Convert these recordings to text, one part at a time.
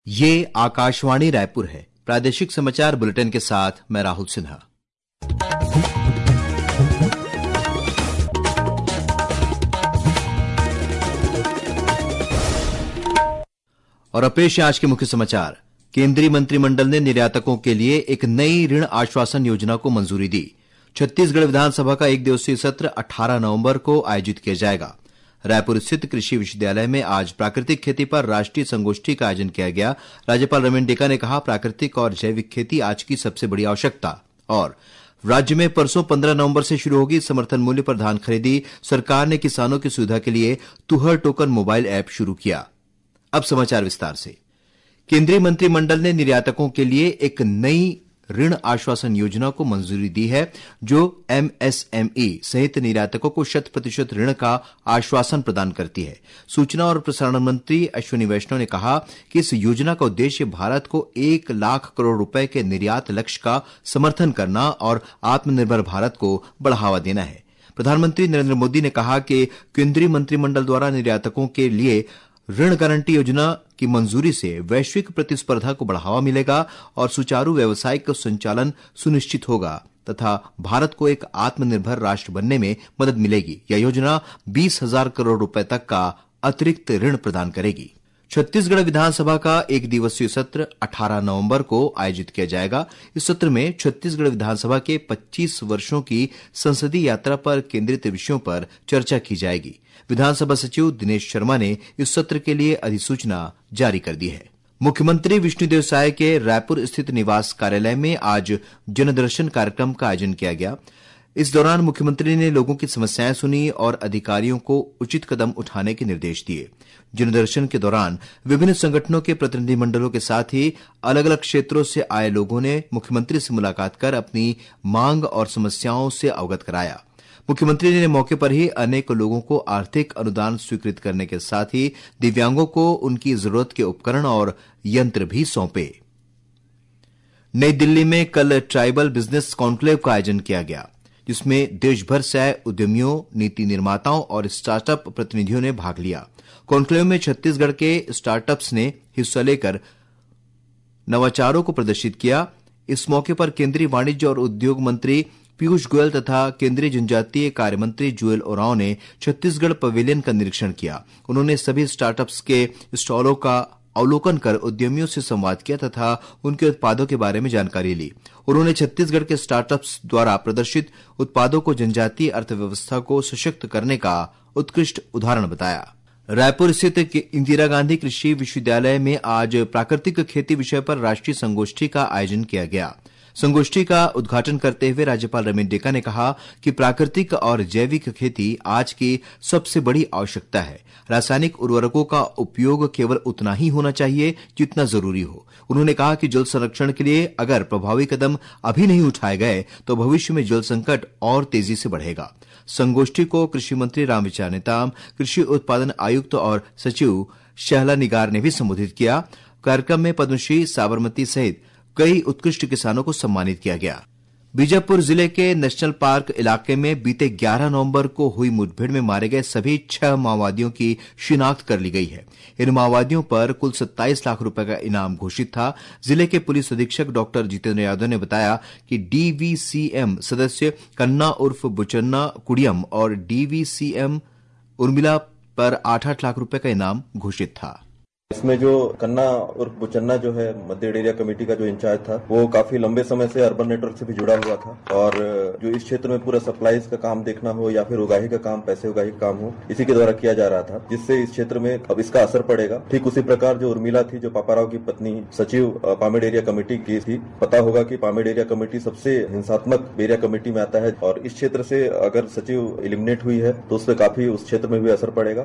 ये आकाशवाणी रायपुर है। प्रादेशिक समाचार बुलेटिन के साथ मैं राहुल सिन्हा। और अब पेश है आज के मुख्य समाचार। केंद्रीय मंत्रिमंडल ने निर्यातकों के लिए एक नई ऋण आश्वासन योजना को मंजूरी दी। छत्तीसगढ़ विधानसभा का एक दिवसीय सत्र 18 नवंबर को आयोजित किया जाएगा। रायपुर स्थित कृषि विश्वविद्यालय में आज प्राकृतिक खेती पर राष्ट्रीय संगोष्ठी का आयोजन किया गया। राज्यपाल रमेन डेका ने कहा, प्राकृतिक और जैविक खेती आज की सबसे बड़ी आवश्यकता। और राज्य में परसों 15 नवंबर से शुरू होगी समर्थन मूल्य पर धान खरीदी। सरकार ने किसानों की सुविधा के लिए तुहर टोकन मोबाइल ऐप शुरू किया। अब समाचार विस्तार से। केंद्रीय मंत्रिमंडल ने निर्यातकों के लिए एक नई ऋण आश्वासन योजना को मंजूरी दी है, जो एमएसएमई सहित निर्यातकों को 100% ऋण का आश्वासन प्रदान करती है। सूचना और प्रसारण मंत्री अश्विनी वैष्णव ने कहा कि इस योजना का उद्देश्य भारत को 1 लाख करोड़ रुपए के निर्यात लक्ष्य का समर्थन करना और आत्मनिर्भर भारत को बढ़ावा देना है। प्रधानमंत्री नरेंद्र मोदी ने कहा कि केंद्रीय मंत्रिमंडल द्वारा निर्यातकों के लिए ऋण गारंटी योजना की मंजूरी से वैश्विक प्रतिस्पर्धा को बढ़ावा मिलेगा और सुचारू व्यावसायिक संचालन सुनिश्चित होगा तथा भारत को एक आत्मनिर्भर राष्ट्र बनने में मदद मिलेगी। यह योजना 20,000 करोड़ रुपए तक का अतिरिक्त ऋण प्रदान करेगी। छत्तीसगढ़ विधानसभा का एक दिवसीय सत्र 18 नवंबर को आयोजित किया जाएगा। इस सत्र में छत्तीसगढ़ विधानसभा के 25 वर्षों की संसदीय यात्रा पर केंद्रित विषयों पर चर्चा की जाएगी। विधानसभा सचिव दिनेश शर्मा ने इस सत्र के लिए अधिसूचना जारी कर दी है। मुख्यमंत्री विष्णुदेव साय के रायपुर स्थित निवास कार्यालय में आज जनदर्शन कार्यक्रम का आयोजन किया गया। इस दौरान मुख्यमंत्री ने लोगों की समस्याएं सुनी और अधिकारियों को उचित कदम उठाने के निर्देश दिए। जनदर्शन के दौरान विभिन्न संगठनों के प्रतिनिधिमंडलों के साथ ही अलग अलग क्षेत्रों से आए लोगों ने मुख्यमंत्री से मुलाकात कर अपनी मांग और समस्याओं से अवगत कराया। मुख्यमंत्री ने मौके पर ही अनेक लोगों को आर्थिक अनुदान स्वीकृत करने के साथ ही दिव्यांगों को उनकी जरूरत के उपकरण और यंत्र भी सौंपे। नई दिल्ली में कल ट्राइबल बिजनेस कॉन्क्लेव का आयोजन किया गया, जिसमें देश भर से आए उद्यमियों, नीति निर्माताओं और स्टार्टअप प्रतिनिधियों ने भाग लिया। कॉन्क्लेव में छत्तीसगढ़ के स्टार्टअप्स ने हिस्सा लेकर नवाचारों को प्रदर्शित किया। इस मौके पर केंद्रीय वाणिज्य और उद्योग मंत्री पीयूष गोयल तथा केंद्रीय जनजातीय कार्य मंत्री जुएल ओरांव ने छत्तीसगढ़ पवेलियन का निरीक्षण किया। उन्होंने सभी स्टार्टअप्स के स्टॉलों का अवलोकन कर उद्यमियों से संवाद किया तथा उनके उत्पादों के बारे में जानकारी ली। उन्होंने छत्तीसगढ़ के स्टार्टअप्स द्वारा प्रदर्शित उत्पादों को जनजातीय अर्थव्यवस्था को सशक्त करने का उत्कृष्ट उदाहरण बताया। रायपुर स्थित इंदिरा गांधी कृषि विश्वविद्यालय में आज प्राकृतिक खेती विषय पर राष्ट्रीय संगोष्ठी का आयोजन किया गया। संगोष्ठी का उद्घाटन करते हुए राज्यपाल रमेन डेका ने कहा कि प्राकृतिक और जैविक खेती आज की सबसे बड़ी आवश्यकता है। रासायनिक उर्वरकों का उपयोग केवल उतना ही होना चाहिए जितना जरूरी हो। उन्होंने कहा कि जल संरक्षण के लिए अगर प्रभावी कदम अभी नहीं उठाए गए तो भविष्य में जल संकट और तेजी से बढ़ेगा। संगोष्ठी को कृषि मंत्री रामविचार नेताम, कृषि उत्पादन आयुक्त और सचिव शहला निगार ने भी संबोधित किया। कार्यक्रम में पद्मश्री साबरमती सहित कई उत्कृष्ट किसानों को सम्मानित किया गया। बीजापुर जिले के नेशनल पार्क इलाके में बीते 11 नवंबर को हुई मुठभेड़ में मारे गए सभी 6 माओवादियों की शिनाख्त कर ली गई है। इन माओवादियों पर कुल 27 लाख रुपए का इनाम घोषित था। जिले के पुलिस अधीक्षक डॉक्टर जितेंद्र यादव ने बताया कि डीवीसीएम सदस्य कन्ना उर्फ बुचन्ना कुडियम और डीवीसीएम उर्मिला पर 8-8 लाख रुपए का इनाम घोषित था। इसमें जो कन्ना और बुचन्ना जो है मध्य एरिया कमेटी का जो इंचार्ज था, वो काफी लंबे समय से अर्बन नेटवर्क से भी जुड़ा हुआ था और जो इस क्षेत्र में पूरा सप्लाईज का काम देखना हो या फिर उगाही का काम, पैसे उगाही का काम हो, इसी के द्वारा किया जा रहा था, जिससे इस क्षेत्र में अब इसका असर पड़ेगा। ठीक उसी प्रकार जो उर्मिला थी, जो पापाराव की पत्नी, सचिव पामेड़ एरिया कमेटी की थी। पता होगा कि पामेड़ एरिया कमेटी सबसे हिंसात्मक एरिया कमेटी में आता है और इस क्षेत्र से अगर सचिव एलिमिनेट हुई है तो उससे काफी उस क्षेत्र में भी असर पड़ेगा।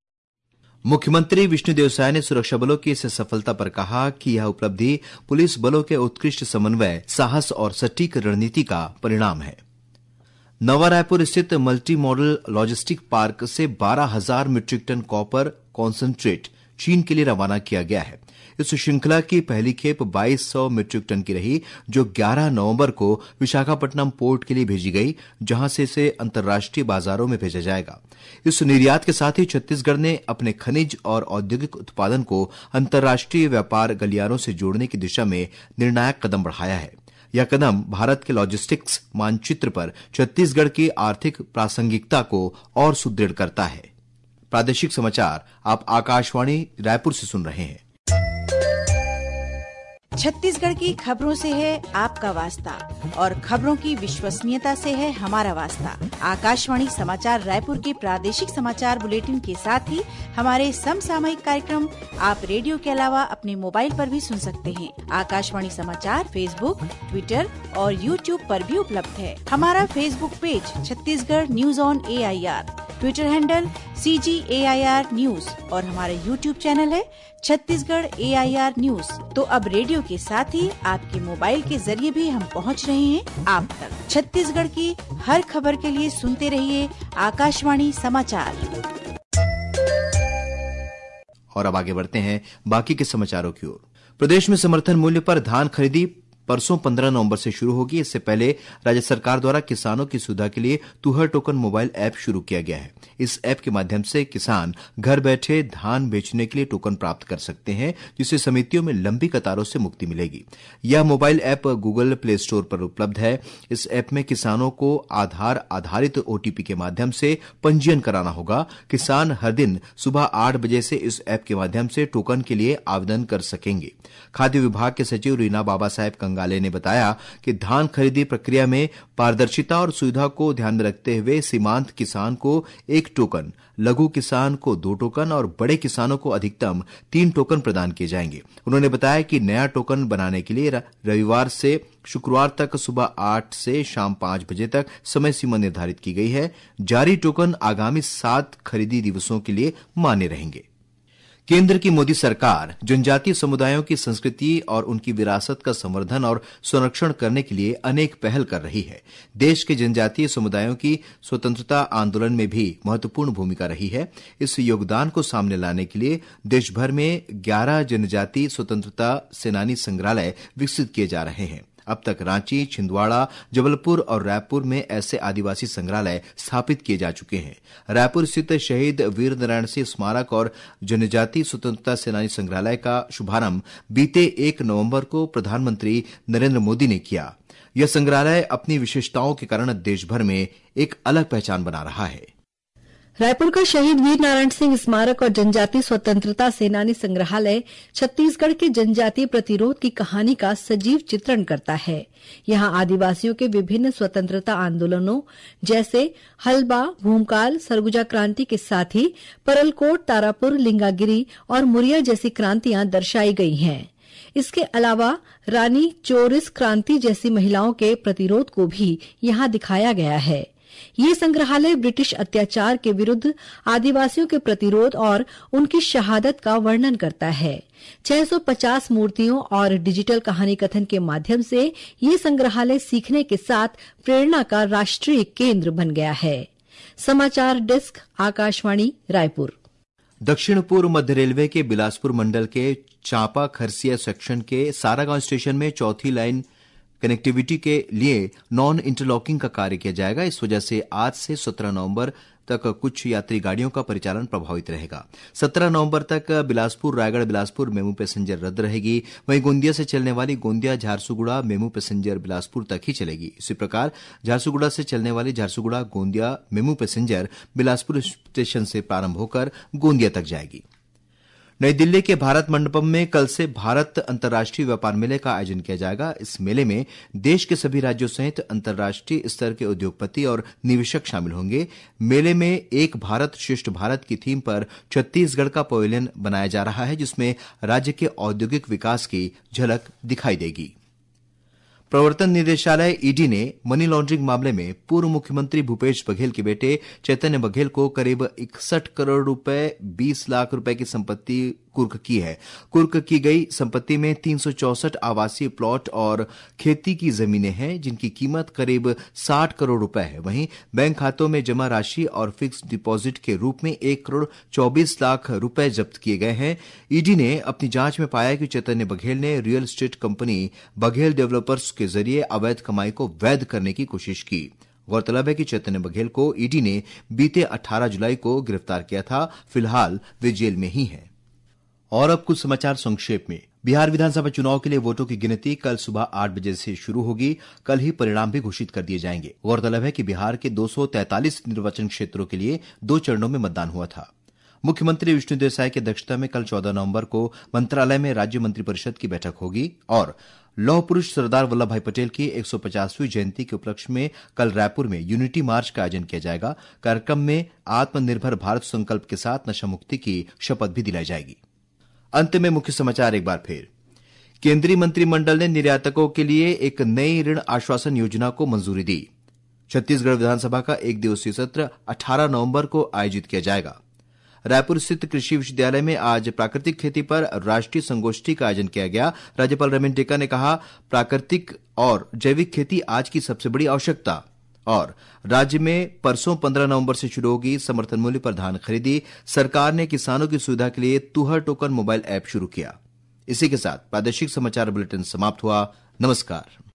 मुख्यमंत्री विष्णुदेव साय ने सुरक्षा बलों की इस सफलता पर कहा कि यह उपलब्धि पुलिस बलों के उत्कृष्ट समन्वय, साहस और सटीक रणनीति का परिणाम है। नवा रायपुर स्थित मल्टी मॉडल लॉजिस्टिक पार्क से 12,000 मीट्रिक टन कॉपर कॉन्सेंट्रेट चीन के लिए रवाना किया गया है। इस श्रृंखला की पहली खेप 2200 मीट्रिक टन की रही, जो 11 नवंबर को विशाखापट्टनम पोर्ट के लिए भेजी गई, जहां से इसे अंतर्राष्ट्रीय बाजारों में भेजा जाएगा। इस निर्यात के साथ ही छत्तीसगढ़ ने अपने खनिज और औद्योगिक उत्पादन को अंतर्राष्ट्रीय व्यापार गलियारों से जोड़ने की दिशा में निर्णायक कदम बढ़ाया है। यह कदम भारत के लॉजिस्टिक्स मानचित्र पर छत्तीसगढ़ की आर्थिक प्रासंगिकता को और सुदृढ़ करता है। प्रादेशिक समाचार आप आकाशवाणी रायपुर से सुन रहे हैं। छत्तीसगढ़ की खबरों से है आपका वास्ता और खबरों की विश्वसनीयता से है हमारा वास्ता। आकाशवाणी समाचार रायपुर के प्रादेशिक समाचार बुलेटिन के साथ ही हमारे समसामयिक कार्यक्रम आप रेडियो के अलावा अपने मोबाइल पर भी सुन सकते हैं। आकाशवाणी समाचार फेसबुक, ट्विटर और यूट्यूब पर भी उपलब्ध है। हमारा Facebook page Chhattisgarh news on AIR, Twitter handle CGAIR news और हमारा यूट्यूब चैनल है छत्तीसगढ़ AIR न्यूज। तो अब रेडियो के साथ ही आपके मोबाइल के जरिए भी हम पहुंच रहे हैं आप तक। छत्तीसगढ़ की हर खबर के लिए सुनते रहिए आकाशवाणी समाचार। और अब आगे बढ़ते हैं बाकी के समाचारों की ओर। प्रदेश में समर्थन मूल्य पर धान खरीदी परसों 15 नवंबर से शुरू होगी। इससे पहले राज्य सरकार द्वारा किसानों की सुविधा के लिए तुहर टोकन मोबाइल ऐप शुरू किया गया है। इस ऐप के माध्यम से किसान घर बैठे धान बेचने के लिए टोकन प्राप्त कर सकते हैं, जिससे समितियों में लंबी कतारों से मुक्ति मिलेगी। यह mobile app Google Play Store पर उपलब्ध है। इस ऐप में किसानों को आधार आधारित OTP के माध्यम से पंजीयन कराना होगा। किसान हर दिन सुबह 8 बजे से इस ऐप के माध्यम से टोकन के लिए आवेदन कर सकेंगे। खाद्य विभाग के सचिव रीना बाबा साहेब कंगाले ने बताया कि धान खरीदी प्रक्रिया में पारदर्शिता और सुविधा को ध्यान में रखते हुए सीमांत किसान को 1 टोकन, लघु किसान को 2 टोकन और बड़े किसानों को अधिकतम 3 टोकन प्रदान किए जाएंगे। उन्होंने बताया कि नया टोकन बनाने के लिए रविवार से शुक्रवार तक सुबह 8 से शाम 5 बजे तक समय सीमा निर्धारित की गई है। जारी टोकन आगामी 7 खरीदी दिवसों के लिए मान्य रहेंगे। केंद्र की मोदी सरकार जनजातीय समुदायों की संस्कृति और उनकी विरासत का संवर्धन और संरक्षण करने के लिए अनेक पहल कर रही है। देश के जनजातीय समुदायों की स्वतंत्रता आंदोलन में भी महत्वपूर्ण भूमिका रही है। इस योगदान को सामने लाने के लिए देश भर में 11 जनजातीय स्वतंत्रता सेनानी संग्रहालय विकसित किए जा रहे हैं। अब तक रांची, छिंदवाड़ा, जबलपुर और रायपुर में ऐसे आदिवासी संग्रहालय स्थापित किए जा चुके हैं। रायपुर स्थित शहीद वीर नारायण सिंह स्मारक और जनजातीय स्वतंत्रता सेनानी संग्रहालय का शुभारंभ बीते 1 नवंबर को प्रधानमंत्री नरेंद्र मोदी ने किया। यह संग्रहालय अपनी विशेषताओं के कारण देश भर में एक अलग पहचान बना रहा है। रायपुर का शहीद वीर नारायण सिंह स्मारक और जनजातीय स्वतंत्रता सेनानी संग्रहालय छत्तीसगढ़ के जनजातीय प्रतिरोध की कहानी का सजीव चित्रण करता है। यहां आदिवासियों के विभिन्न स्वतंत्रता आंदोलनों जैसे हलबा, भूमकाल, सरगुजा क्रांति के साथ ही परलकोट, तारापुर, लिंगागिरी और मुरिया जैसी क्रांतियां दर्शाई गई हैं। इसके अलावा रानी चोरिस क्रांति जैसी महिलाओं के प्रतिरोध को भी यहां दिखाया गया है। ये संग्रहालय ब्रिटिश अत्याचार के विरुद्ध आदिवासियों के प्रतिरोध और उनकी शहादत का वर्णन करता है। 650 मूर्तियों और डिजिटल कहानी कथन के माध्यम से ये संग्रहालय सीखने के साथ प्रेरणा का राष्ट्रीय केंद्र बन गया है। समाचार डेस्क, आकाशवाणी रायपुर। दक्षिण पूर्व मध्य रेलवे के बिलासपुर मंडल के चांपा खरसिया सेक्शन के सारागांव स्टेशन में चौथी लाइन कनेक्टिविटी के लिए नॉन इंटरलॉकिंग का कार्य किया जाएगा। इस वजह से आज से 17 नवंबर तक कुछ यात्री गाड़ियों का परिचालन प्रभावित रहेगा। 17 नवंबर तक बिलासपुर रायगढ़ बिलासपुर मेमू पैसेंजर रद्द रहेगी। वहीं गोंदिया से चलने वाली गोंदिया झारसुगुड़ा मेमू पैसेंजर बिलासपुर तक ही चलेगी। इसी प्रकार झारसुगुड़ा से चलने वाली Jharsuguda Gondia MEMU passenger Bilaspur station से प्रारंभ होकर गोंदिया तक जाएगी। नई दिल्ली के भारत मंडपम में कल से भारत अंतर्राष्ट्रीय व्यापार मेले का आयोजन किया जाएगा। इस मेले में देश के सभी राज्यों सहित अंतर्राष्ट्रीय स्तर के उद्योगपति और निवेशक शामिल होंगे। मेले में एक भारत श्रेष्ठ भारत की थीम पर छत्तीसगढ़ का पवेलियन बनाया जा रहा है, जिसमें राज्य के औद्योगिक विकास की झलक दिखाई देगी। प्रवर्तन निदेशालय ईडी ने मनी लॉन्ड्रिंग मामले में पूर्व मुख्यमंत्री भूपेश बघेल के बेटे चैतन्य बघेल को करीब 61 करोड़ रुपए 20 लाख रुपए की संपत्ति कुर्क की है। कुर्क की गई संपत्ति में 364 आवासीय प्लॉट और खेती की जमीनें हैं, जिनकी कीमत करीब 60 करोड़ रुपए है। वहीं बैंक खातों में जमा राशि और फिक्स डिपॉजिट के रूप में 1 करोड़ 24 लाख रुपए जब्त किए गए हैं। ईडी ने अपनी जांच में पाया कि चैतन्य बघेल ने real estate company Baghel developers के जरिए अवैध कमाई को वैध करने की कोशिश की। गौरतलब है कि चैतन्य बघेल को ईडी ने बीते 18 जुलाई को गिरफ्तार किया था। फिलहाल वे जेल में ही हैं। और अब कुछ समाचार संक्षेप में। बिहार विधानसभा चुनाव के लिए वोटों की गिनती कल सुबह 8 बजे से शुरू होगी। कल ही परिणाम भी घोषित कर दिए जाएंगे। गौरतलब है कि बिहार के 243 निर्वाचन क्षेत्रों के लिए 2 चरणों में मतदान हुआ था। मुख्यमंत्री विष्णुदेव साय की अध्यक्षता में कल 14 नवंबर को मंत्रालय में राज्य मंत्रिपरिषद की बैठक होगी और लौह पुरुष सरदार वल्लभ भाई पटेल की 150वीं जयंती के उपलक्ष्य में कल रायपुर में यूनिटी मार्च का आयोजन किया जाएगा। कार्यक्रम में आत्मनिर्भर भारत संकल्प के साथ नशा मुक्ति की शपथ भी दिलाई जाएगी। अंत में मुख्य समाचार एक बार फिर। केंद्रीय मंत्रिमंडल ने निर्यातकों के लिए एक नई ऋण आश्वासन योजना को मंजूरी दी। छत्तीसगढ़ विधानसभा का 1 दिवसीय सत्र 18 नवंबर को आयोजित किया जाएगा। रायपुर स्थित कृषि विश्वविद्यालय में आज प्राकृतिक खेती पर राष्ट्रीय संगोष्ठी का आयोजन किया गया। राज्यपाल रमेश टेका ने कहा, प्राकृतिक और जैविक खेती आज की सबसे बड़ी आवश्यकता। और राज्य में परसों 15 नवंबर से शुरू होगी समर्थन मूल्य पर धान खरीदी। सरकार ने किसानों की सुविधा के लिए तुहर टोकन मोबाइल ऐप शुरू किया। इसी के साथ प्रादेशिक समाचार बुलेटिन समाप्त हुआ। नमस्कार।